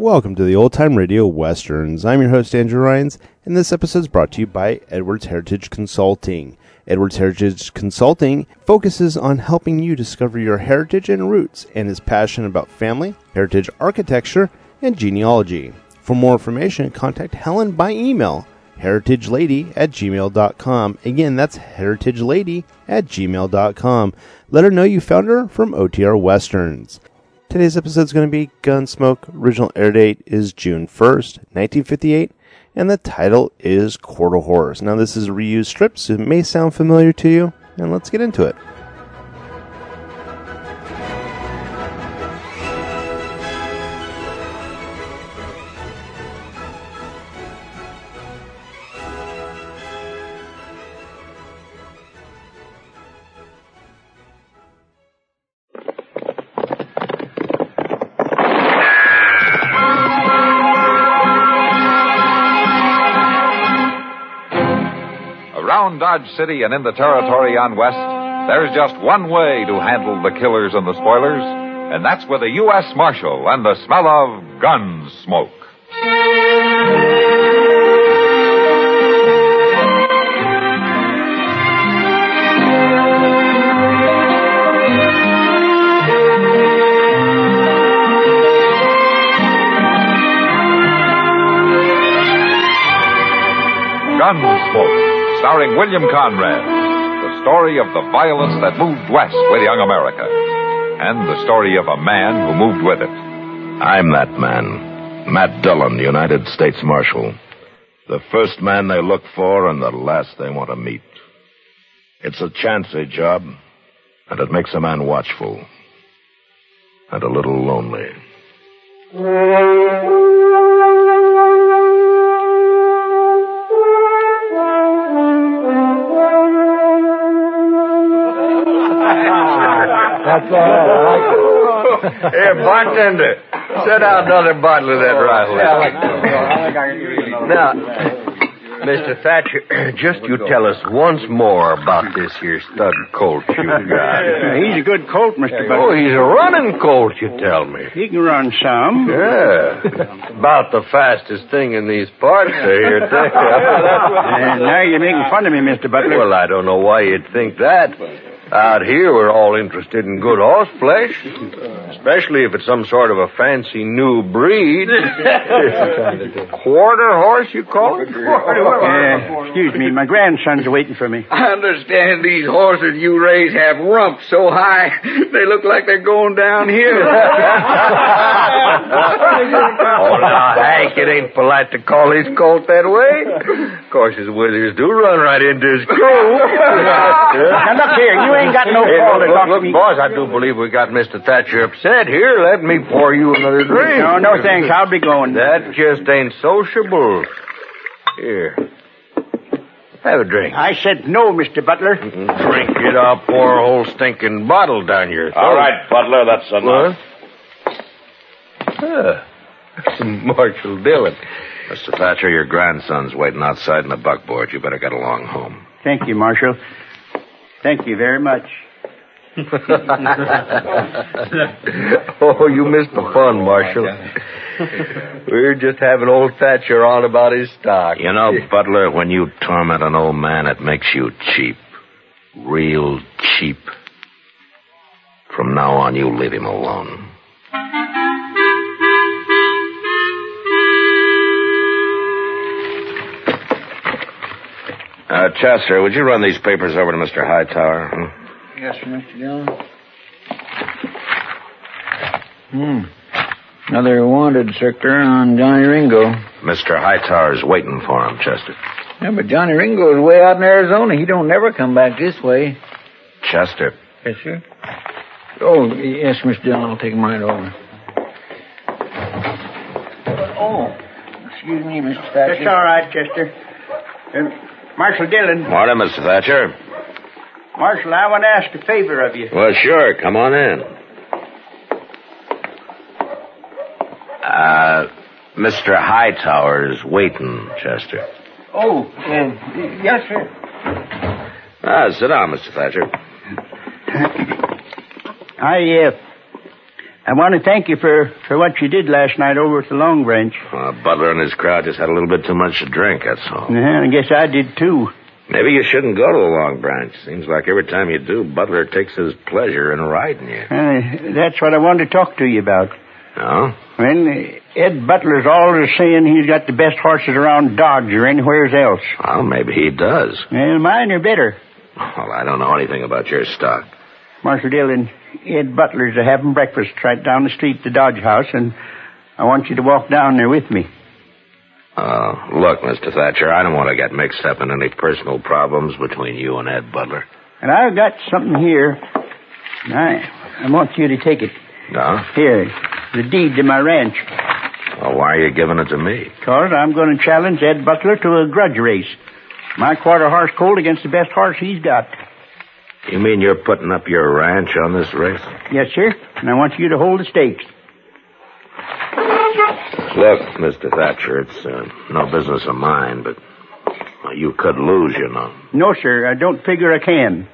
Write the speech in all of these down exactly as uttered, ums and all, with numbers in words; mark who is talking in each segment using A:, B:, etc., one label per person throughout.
A: Welcome to the Old Time Radio Westerns. I'm your host, Andrew Rhynes, and this episode is brought to you by Edwards Heritage Consulting. Edwards Heritage Consulting focuses on helping you discover your heritage and roots and is passionate about family, heritage architecture, and genealogy. For more information, contact Helen by email, heritagelady at gmail dot com. Again, that's heritagelady at gmail dot com. Let her know you found her from O T R Westerns. Today's episode is going to be Gunsmoke. Original air date is June first, nineteen fifty-eight, and the title is Court of Horrors. Now, this is a reused strip, so it may sound familiar to you, and let's get into it.
B: Around Dodge City and in the territory on West, there's just one way to handle the killers and the spoilers, and that's with a U S Marshal and the smell of gun smoke. Gunsmoke, starring William Conrad, the story of the violence that moved west with young America, and the story of a man who moved with it.
C: I'm that man, Matt Dillon, United States Marshal. The first man they look for and the last they want to meet. It's a chancy job, and it makes a man watchful and a little lonely.
D: That's all right.
E: Here, bartender, set out another bottle of that rifle.
D: Yeah, I like that.
E: Now, Mister Thatcher, just you tell us once more about this here stud colt you got.
D: He's a good colt, Mister Butler.
E: Oh, he's a running colt, you tell me.
D: He can run some.
E: Yeah. About the fastest thing in these parts here, too.
D: And now you're making fun of me, Mister Butler.
E: Well, I don't know why you'd think that. Out here, we're all interested in good horse flesh, especially if it's some sort of a fancy new breed. Quarter horse, you call it?
D: Uh, excuse me, my grandsons are waiting for me.
F: I understand these horses you raise have rumps so high they look like they're going downhill.
E: Oh, now, Hank, it ain't polite to call his colt that way. Of course, his withers do run right into his crew.
D: Now, look here, you ain't got no
E: Hey,
D: call to
E: look,
D: talk
E: look,
D: to me.
E: boys, I do believe we got Mister Thatcher upset. Here, let me pour you another drink.
D: No, no, thanks. I'll be going.
E: That just ain't sociable. Here. Have a drink.
D: I said no, Mister Butler.
E: Drink it up, pour a whole stinking bottle down your throat.
C: All right, Butler, that's enough.
E: What? Huh. Marshal Dillon.
C: Mister Thatcher, your grandson's waiting outside in the buckboard. You better get along home.
D: Thank you, Marshal. Thank you very much.
E: Oh, you missed the fun, Marshal. We're just having old Thatcher on about his stock.
C: You know, Butler, when you torment an old man, it makes you cheap. Real cheap. From now on, you leave him alone. Uh, Chester, would you run these papers over to Mister Hightower? Hmm?
G: Yes, sir, Mister Dillon. Hmm. Another wanted circular on Johnny Ringo.
C: Mister Hightower's waiting for him, Chester.
G: Yeah, but Johnny Ringo's way out in Arizona. He don't never come back this way.
C: Chester.
G: Yes, sir. Oh, yes, Mister Dillon. I'll take him right over. Oh, excuse me, Mister Thatcher.
D: That's all right, Chester. Uh, Marshal Dillon.
C: Morning, Mister Thatcher.
D: Marshal, I want to ask a favor of you.
C: Well, sure. Come on in. Uh, Mister Hightower's waiting, Chester.
D: Oh, uh, yes, sir.
C: Ah, sit down, Mister Thatcher.
D: I, uh, I want to thank you for, for what you did last night over at the Long Branch.
C: Uh, Butler and his crowd just had a little bit too much to drink, that's all.
D: Yeah, I guess I did, too.
C: Maybe you shouldn't go to the Long Branch. Seems like every time you do, Butler takes his pleasure in riding you.
D: Uh, that's what I wanted to talk to you about.
C: Oh?
D: Well, Ed Butler's always saying he's got the best horses around Dodge or anywhere else.
C: Well, maybe he does.
D: Well, mine are better.
C: Well, I don't know anything about your stock.
D: Marshal Dillon, Ed Butler's a having breakfast right down the street at the Dodge House, and I want you to walk down there with me.
C: Uh, look, Mister Thatcher, I don't want to get mixed up in any personal problems between you and Ed Butler.
D: And I've got something here. I, I want you to take it.
C: No?
D: Here, the deed to my ranch.
C: Well, why are you giving it to me?
D: Because I'm going to challenge Ed Butler to a grudge race. My quarter horse colt against the best horse he's got.
C: You mean you're putting up your ranch on this race?
D: Yes, sir. And I want you to hold the stakes.
C: Look, Mister Thatcher, it's uh, no business of mine, but well, you could lose, you know.
D: No, sir. I don't figure I can.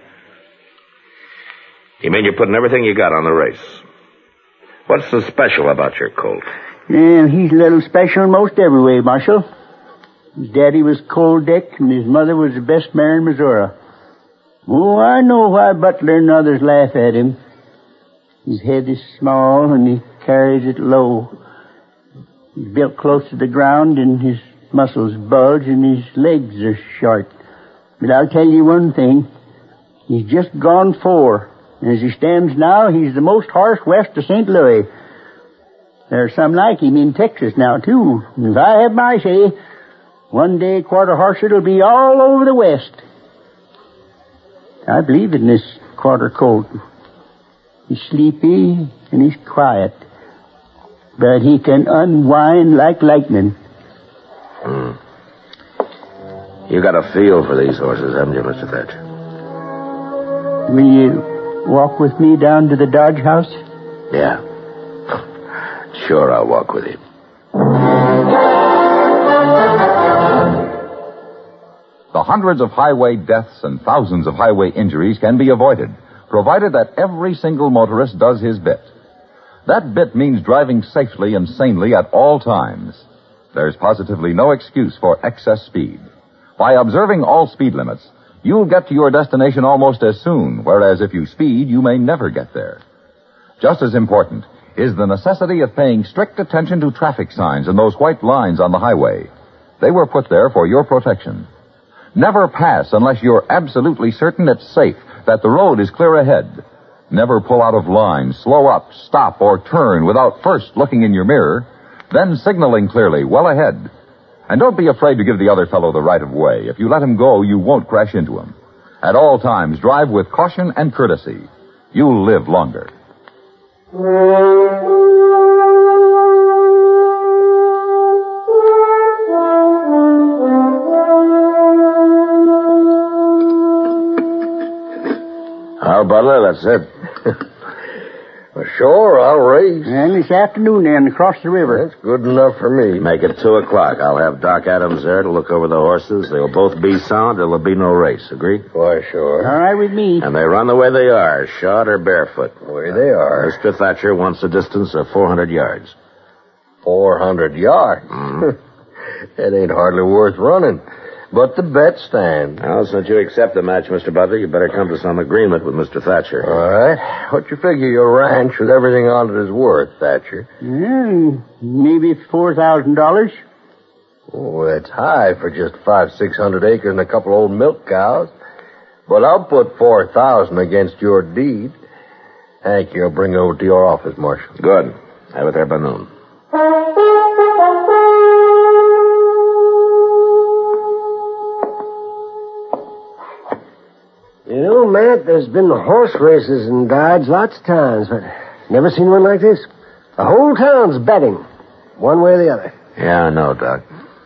C: You mean you're putting everything you got on the race? What's so special about your colt?
D: Yeah, he's a little special in most every way, Marshal. His daddy was Cold Dick, and his mother was the best mare in Missouri. Oh, I know why Butler and others laugh at him. His head is small, and he carries it low. He's built close to the ground, and his muscles bulge, and his legs are short. But I'll tell you one thing. He's just gone four. And as he stands now, he's the most horse west of Saint Louis. There's some like him in Texas now, too. And if I have my say, one day Quarter Horse it'll be all over the West. I believe in this Quarter Colt. He's sleepy and he's quiet. But he can unwind like lightning.
C: Hmm. You got a feel for these horses, haven't you, Mister Thatcher?
D: Will you walk with me down to the Dodge House?
C: Yeah. Sure, I'll walk with you.
H: The hundreds of highway deaths and thousands of highway injuries can be avoided, provided that every single motorist does his bit. That bit means driving safely and sanely at all times. There's positively no excuse for excess speed. By observing all speed limits, you'll get to your destination almost as soon, whereas if you speed, you may never get there. Just as important is the necessity of paying strict attention to traffic signs and those white lines on the highway. They were put there for your protection. Never pass unless you're absolutely certain it's safe, that the road is clear ahead. Never pull out of line, slow up, stop, or turn without first looking in your mirror, then signaling clearly, well ahead. And don't be afraid to give the other fellow the right of way. If you let him go, you won't crash into him. At all times, drive with caution and courtesy. You'll live longer.
C: Well, Butler, that's it.
E: Well, sure, I'll race.
D: And this afternoon, then, across the river.
E: That's good enough for me.
C: Make it two o'clock. I'll have Doc Adams there to look over the horses. They'll both be sound. There'll be no race. Agreed?
E: Why, sure.
D: All right with me.
C: And they run the way they are, shod or barefoot.
E: The way they are.
C: Mister Thatcher wants a distance of four hundred yards.
E: Four hundred yards?
C: Mm-hmm.
E: It ain't hardly worth running. But the bet stands.
C: Well, since you accept the match, Mister Butler, you better come to some agreement with Mister Thatcher.
E: All right. What you figure your ranch with everything on it is worth, Thatcher?
D: Yeah, maybe four thousand dollars.
E: Oh, that's high for just five, six hundred acres and a couple old milk cows. But I'll put four thousand against your deed. Hank, you'll bring it over to your office, Marshal.
C: Good. Have it there by noon.
I: You know, Matt, there's been horse races in Dodge lots of times, but never seen one like this. The whole town's betting, one way or the other.
C: Yeah, I know, Doc.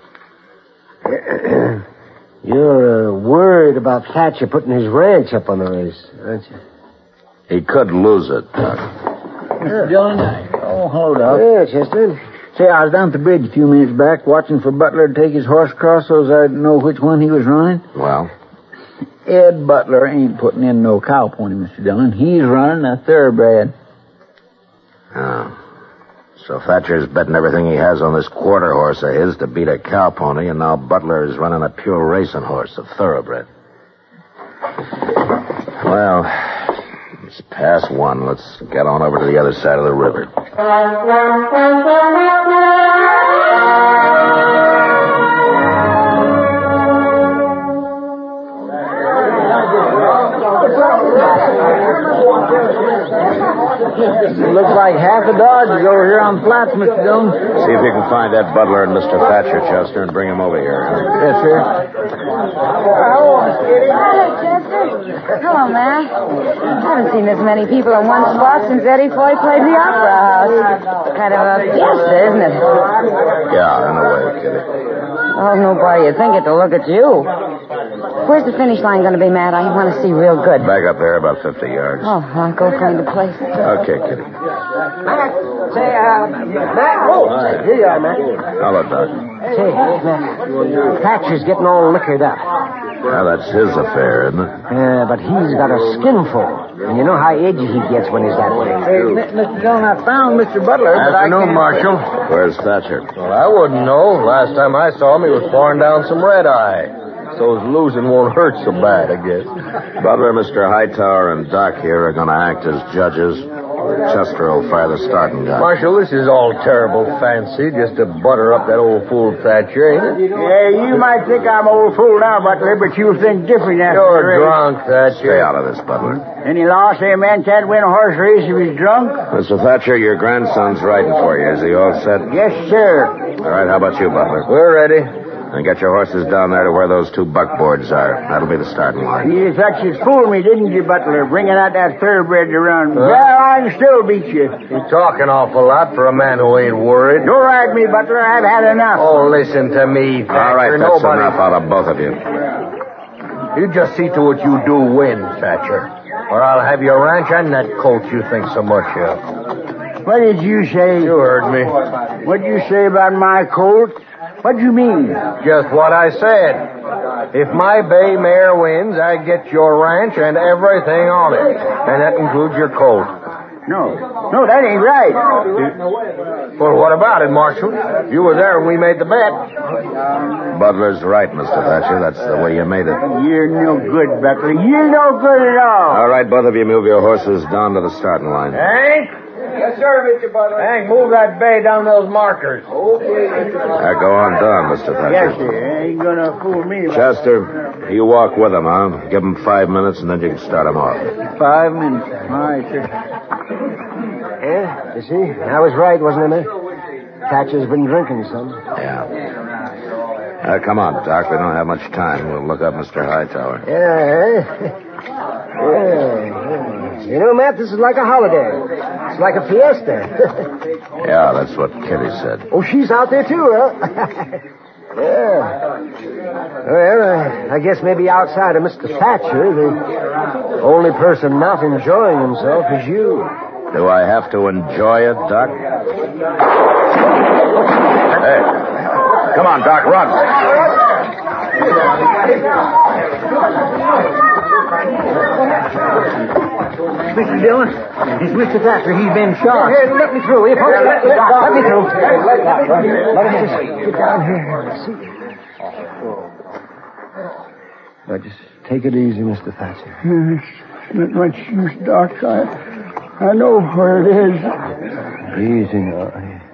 I: You're uh, worried about Thatcher putting his ranch up on the race, aren't you?
C: He could lose it, Doc.
G: Mister Dillon? Oh, hello, Doc.
I: Yeah, Chester.
G: Say, I was down at the bridge a few minutes back watching for Butler to take his horse across so I'd know which one he was running.
C: Well?
G: Ed Butler ain't putting in no cow pony, Mister Dillon. He's running a thoroughbred.
C: Oh. So Thatcher's betting everything he has on this quarter horse of his to beat a cow pony, and now Butler is running a pure racing horse, a thoroughbred. Well, it's past one. Let's get on over to the other side of the river.
G: Looks like half the Dodge is over here on flats, Mister Dillon.
C: See if you can find that Butler and Mister Thatcher, Chester, and bring him over here.
G: Yes, sir.
J: Hello, Chester. Hello, Matt. I haven't seen this many people in one spot since Eddie Foy played the Opera House. Kind of a fiesta, isn't it?
C: Yeah, in a way, Kitty.
J: Oh, nobody would think it to look at you. Where's the finish line going to be, Matt? I want to see real good.
C: Back up there about fifty yards.
J: Oh, I'll go find a place.
C: Okay, Kitty.
I: Matt, say, uh, Matt, oh, here you are, Matt.
C: Hello, Doc.
I: Say, Matt, Thatcher's getting all liquored up.
C: Well, that's his affair, isn't it?
I: Yeah, but he's got a skinful. And you know how edgy he gets when he's that way.
G: Hey, Mister Dillon, I found Mister Butler, but I
E: Afternoon,
G: can't...
E: Marshal.
C: Where's Thatcher?
E: Well, I wouldn't know. Last time I saw him, he was pouring down some red eye. So his losing won't hurt so bad, I guess.
C: Butler, Mister Hightower, and Doc here are going to act as judges. Chester will fire the starting gun.
E: Marshal, this is all terrible fancy, just to butter up that old fool Thatcher, ain't it?
D: Yeah, you might think I'm old fool now, Butler, but you'll think different after the
E: You're
D: race.
E: drunk, Thatcher.
C: Stay out of this, Butler.
D: Any law say a man can't win a horse race if he's drunk?
C: Mister Thatcher, your grandson's riding for you. Is he all set?
D: Yes, sir.
C: All right, how about you, Butler?
E: We're ready.
C: And get your horses down there to where those two buckboards are. That'll be the starting line.
D: You thought you'd fool me, didn't you, Butler, bringing out that thoroughbred to run?
E: Huh?
D: Yeah, I can still beat you.
E: You're talking awful lot for a man who ain't worried.
D: Don't ride me, Butler. I've had enough.
E: Oh, listen to me, Thatcher.
C: All right, that's
E: Nobody...
C: enough out of both of you.
E: You just see to what you do win, Thatcher. Or I'll have your ranch and that colt you think so much of.
D: What did you say?
E: You heard me.
D: What did you say about my colt? What do you mean?
E: Just what I said. If my bay mare wins, I get your ranch and everything on it. And that includes your colt.
D: No. No, that ain't right.
E: Well, what about it, Marshal? You were there when we made the bet.
C: Butler's right, Mister Thatcher. That's the way you made it.
D: You're no good, Butler. You're no good at all.
C: All right, both of you move your horses down to the starting line.
E: Hank?
I: Yes, sir, Mister Butler.
E: Hank, move that bay down those markers.
I: Okay.
C: Now, go on down, Mister Thatcher.
D: Yes, sir. Ain't gonna fool me.
C: Chester, you walk with him, huh? Give him five minutes, and then you can start him off.
G: Five minutes.
D: All right, sir.
I: Yeah, you see? I was right, wasn't I, Matt? Thatcher's been drinking some.
C: Yeah. Uh, come on, Doc. We don't have much time. We'll look up Mister Hightower.
I: Yeah, yeah, yeah. You know, Matt, this is like a holiday. It's like a fiesta.
C: Yeah, that's what Kitty said.
I: Oh, she's out there, too, huh? Yeah. Well, uh, I guess maybe outside of Mister Thatcher, the only person not enjoying himself is you.
C: Do I have to enjoy it, Doc? Hey. Come on, Doc, run.
G: Mister Dillon, it's Mister Thatcher. He's been shot.
I: Here, let me through, will you, folks? Let, let, let me through. Let me just get down here and see. Now, just take it easy, Mister Thatcher.
D: It's not much use, Doc. I, I know where it is.
I: Easy now.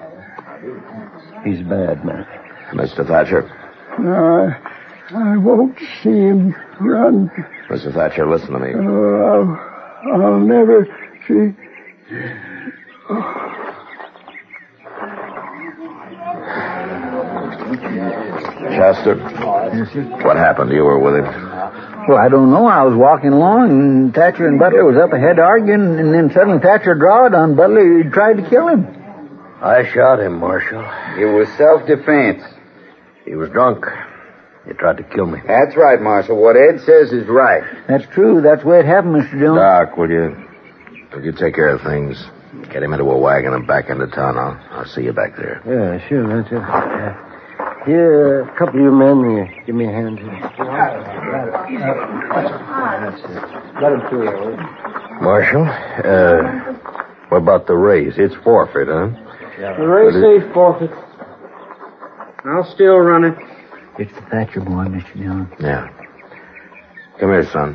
I: He's bad, man.
C: Mister Thatcher.
D: No, I, I won't see him run.
C: Mister Thatcher, listen to me.
D: Oh, I'll, I'll never see. Oh.
C: Chester?
G: Yes, sir.
C: What happened? You were with him.
G: Well, I don't know. I was walking along, and Thatcher and Butler was up ahead arguing, and then suddenly Thatcher drawed on Butler. He tried to kill him.
E: I shot him, Marshal.
F: It was self-defense.
E: He was drunk. He tried to kill me.
F: That's right, Marshal. What Ed says is right.
G: That's true. That's the way it happened, Mister Dillon.
C: Doc, will you, will you take care of things? Get him into a wagon and back into town. I'll, I'll see you back there.
I: Yeah, sure, that's it. Uh, here, a couple of you men, uh, give me a hand here. That's it. Let him through there, will you?
E: Marshal, uh, What about the race? It's forfeit, huh?
I: The race ain't forfeit. I'll still run it.
G: It's the Thatcher boy, Mister Dillon.
C: Yeah. Come here, son.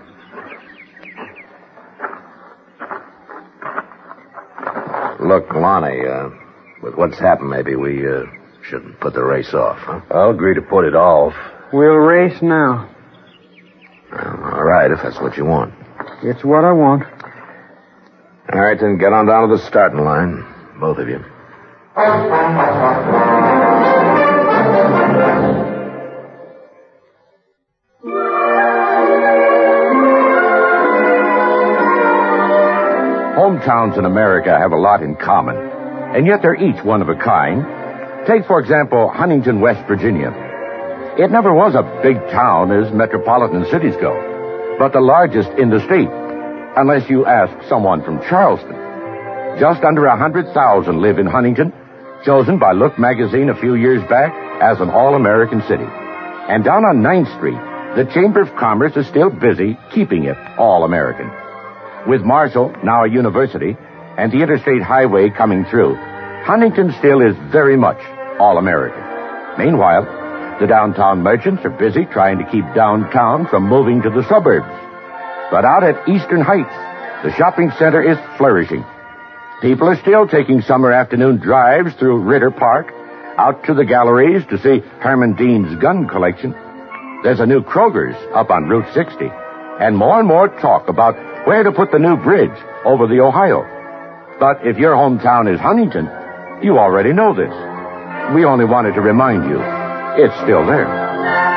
C: Look, Lonnie, uh, with what's happened, maybe we uh, shouldn't put the race off, huh?
E: I'll agree to put it off.
I: We'll race now.
C: Well, all right, if that's what you want.
I: It's what I want.
C: All right, then get on down to the starting line, both of you.
H: Hometowns in America have a lot in common, and yet they're each one of a kind. Take, for example, Huntington, West Virginia. It never was a big town as metropolitan cities go, but the largest in the state, unless you ask someone from Charleston. Just under one hundred thousand live in Huntington, chosen by Look magazine a few years back as an all-American city. And down on ninth Street, the Chamber of Commerce is still busy keeping it all-American. With Marshall, now a university, and the interstate highway coming through, Huntington still is very much all-American. Meanwhile, the downtown merchants are busy trying to keep downtown from moving to the suburbs. But out at Eastern Heights, the shopping center is flourishing. People are still taking summer afternoon drives through Ritter Park, out to the galleries to see Herman Dean's gun collection. There's a new Kroger's up on Route sixty, and more and more talk about where to put the new bridge over the Ohio. But if your hometown is Huntington, you already know this. We only wanted to remind you, it's still there.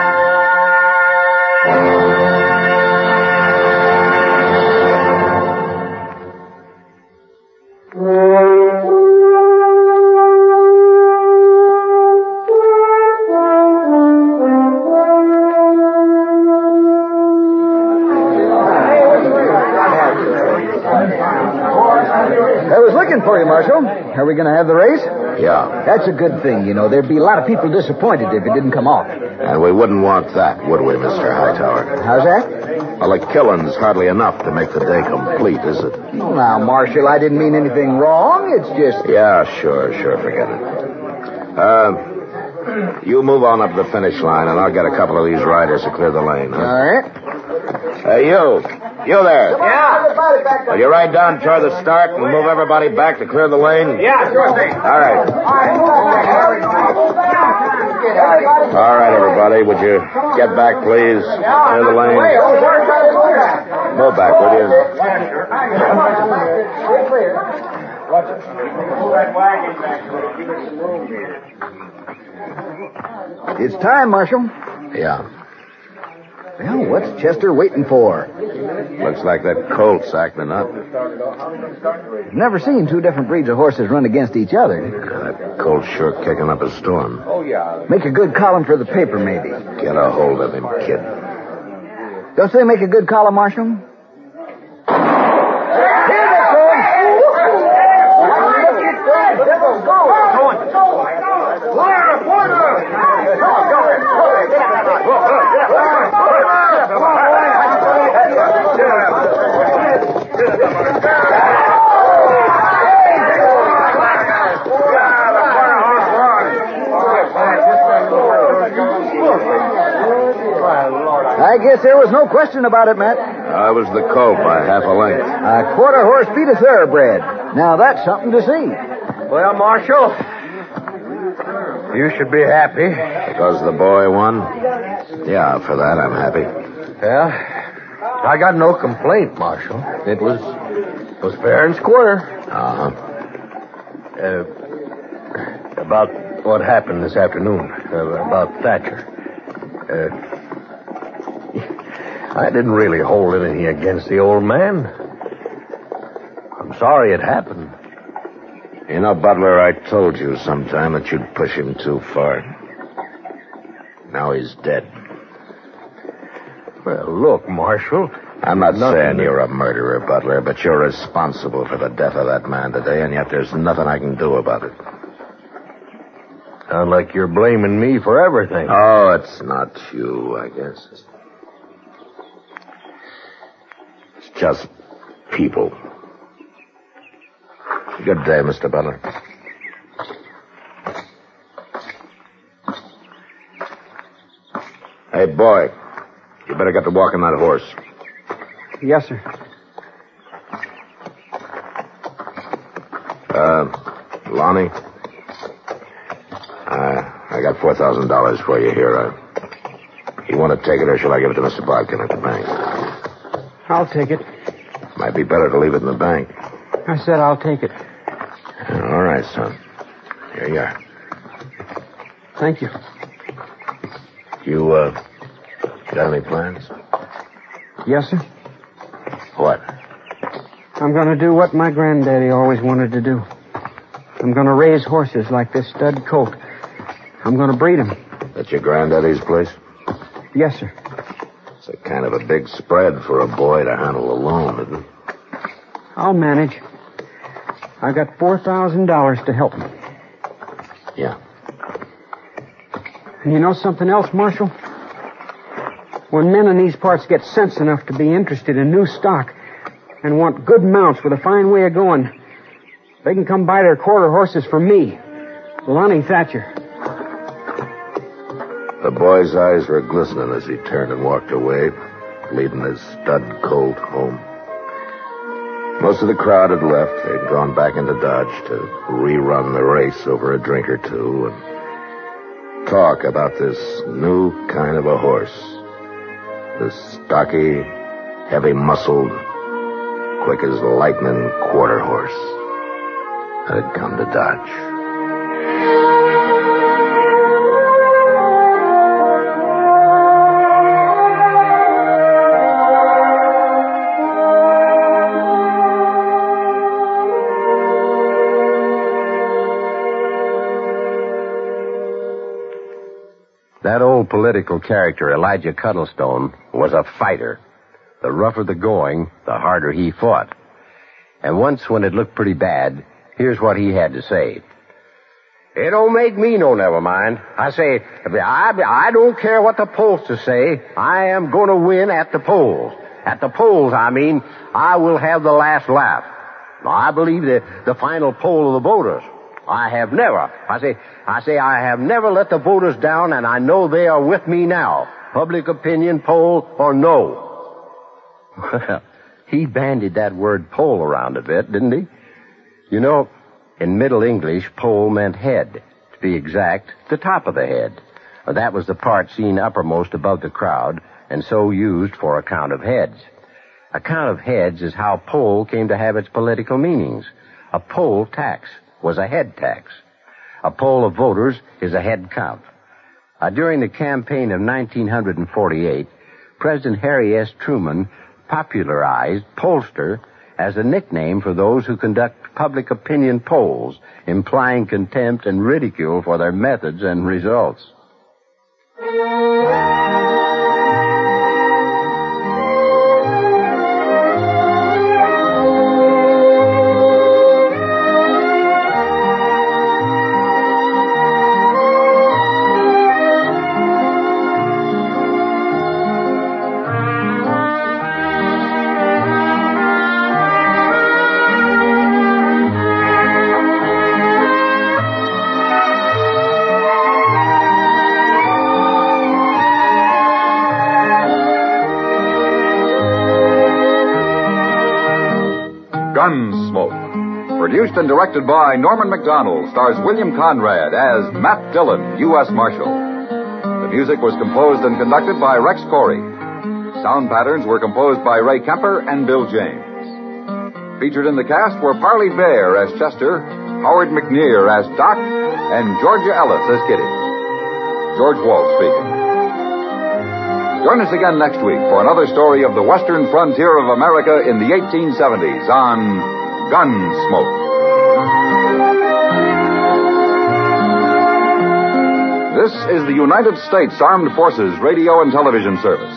G: For you, Marshal. Are we going to have the race?
C: Yeah.
G: That's a good thing, you know. There'd be a lot of people disappointed if it didn't come off.
C: And we wouldn't want that, would we, Mister Hightower?
G: How's that?
C: Well, a killing's hardly enough to make the day complete, is it?
G: Well, now, Marshal, I didn't mean anything wrong. It's just...
C: Yeah, sure, sure. Forget it. Uh, you move on up the finish line, and I'll get a couple of these riders to clear the lane. Huh?
G: All right.
C: Hey, you. You there.
I: Yeah.
C: Will you ride down toward the start and move everybody back to clear the lane?
I: Yeah, sure thing.
C: All right. All right, everybody. Would you get back, please? Clear the lane. Move back, will you?
G: It's time, Marshal.
C: Yeah.
G: Well, what's Chester waiting for?
C: Looks like that colt's acting up.
G: I've never seen two different breeds of horses run against each other.
C: Yeah, that colt's sure kicking up a storm.
G: Make a good column for the paper, maybe.
C: Get a hold of him, kid.
G: Don't they make a good column, Marshal? I guess there was no question about it, Matt.
C: I was the colt by half a length.
G: A quarter horse beat a thoroughbred. Now that's something to see.
I: Well, Marshal, you should be happy.
C: Because the boy won? Yeah, for that I'm happy.
E: Yeah, I got no complaint, Marshal. It was it was fair and square.
C: Uh-huh.
E: Uh, about what happened this afternoon, uh, about Thatcher. Uh, I didn't really hold anything against the old man. I'm sorry it happened.
C: You know, Butler, I told you sometime that you'd push him too far. Now he's dead.
E: Well, look, Marshal.
C: I'm not
E: Nothing
C: saying
E: that-
C: you're a murderer, Butler, but you're responsible for the death of that man today, and yet there's nothing I can do about it.
E: Sound like you're blaming me for everything.
C: Oh, it's not you, I guess. It's just people. Good day, Mister Butler. Hey, boy. You better get to walking that horse.
I: Yes, sir.
C: Uh, Lonnie? Uh, I got four thousand dollars for you here. Uh, you want to take it, or shall I give it to Mister Bodkin at the bank?
I: I'll take it.
C: Might be better to leave it in the bank.
I: I said I'll take it.
C: All right, son. Here you are.
I: Thank you.
C: You, uh, got any plans?
I: Yes, sir.
C: What?
I: I'm going to do what my granddaddy always wanted to do. I'm going to raise horses like this stud colt. I'm going to breed them.
C: That's your granddaddy's place?
I: Yes, sir.
C: It's a kind of a big spread for a boy to handle alone, isn't it?
I: I'll manage. I got four thousand dollars to help me.
C: Yeah.
I: And you know something else, Marshal? When men in these parts get sense enough to be interested in new stock and want good mounts with a fine way of going, they can come buy their quarter horses from me, Lonnie Thatcher.
C: The boy's eyes were glistening as he turned and walked away, leading his stud colt home. Most of the crowd had left. They'd gone back into Dodge to rerun the race over a drink or two and talk about this new kind of a horse. This stocky, heavy-muscled, quick as lightning quarter horse that had come to Dodge.
K: That old political character, Elijah Cuddlestone, was a fighter. The rougher the going, the harder he fought. And once when it looked pretty bad, here's what he had to say.
L: It don't make me no never mind. I say, I, I don't care what the pollsters say. I am going to win at the polls. At the polls, I mean, I will have the last laugh. Now, I believe the, the final poll of the voters. I have never, I say, I say I have never let the voters down, and I know they are with me now. Public opinion poll or no.
K: Well, he bandied that word poll around a bit, didn't he? You know, in Middle English, poll meant head. To be exact, the top of the head. That was the part seen uppermost above the crowd, and so used for a count of heads. A count of heads is how poll came to have its political meanings. A poll tax was a head tax. A poll of voters is a head count. Uh, during the campaign of nineteen forty-eight, President Harry S. Truman popularized pollster as a nickname for those who conduct public opinion polls, implying contempt and ridicule for their methods and results.
B: Gunsmoke. Produced and directed by Norman Macdonald, stars William Conrad as Matt Dillon, U S Marshal. The music was composed and conducted by Rex Corey. Sound patterns were composed by Ray Kemper and Bill James. Featured in the cast were Parley Bear as Chester, Howard McNear as Doc, and Georgia Ellis as Kitty. George Walsh speaking. Join us again next week for another story of the western frontier of America in the eighteen seventies on Gunsmoke. This is the United States Armed Forces Radio and Television Service.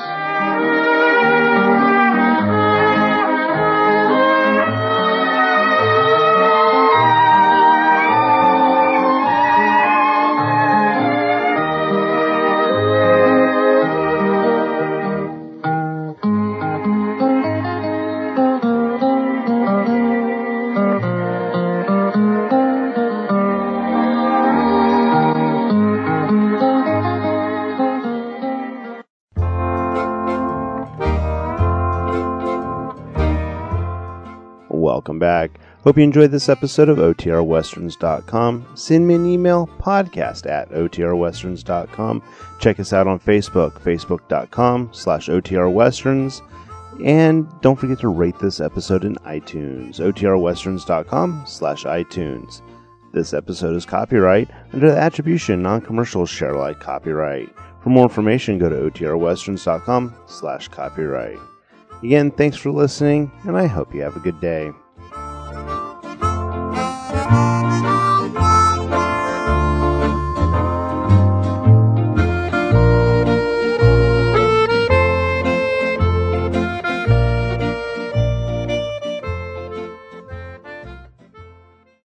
A: welcome back. Hope you enjoyed this episode of O T R Westerns dot com. Send me an email, podcast at O T R Westerns dot com. Check us out on Facebook, facebook.com slash OTRWesterns. And don't forget to rate this episode in iTunes, O T R Westerns dot com slash iTunes. This episode is copyright under the Attribution Non-Commercial Share Alike copyright. For more information, go to O T R Westerns dot com slash copyright. Again, thanks for listening, and I hope you have a good day.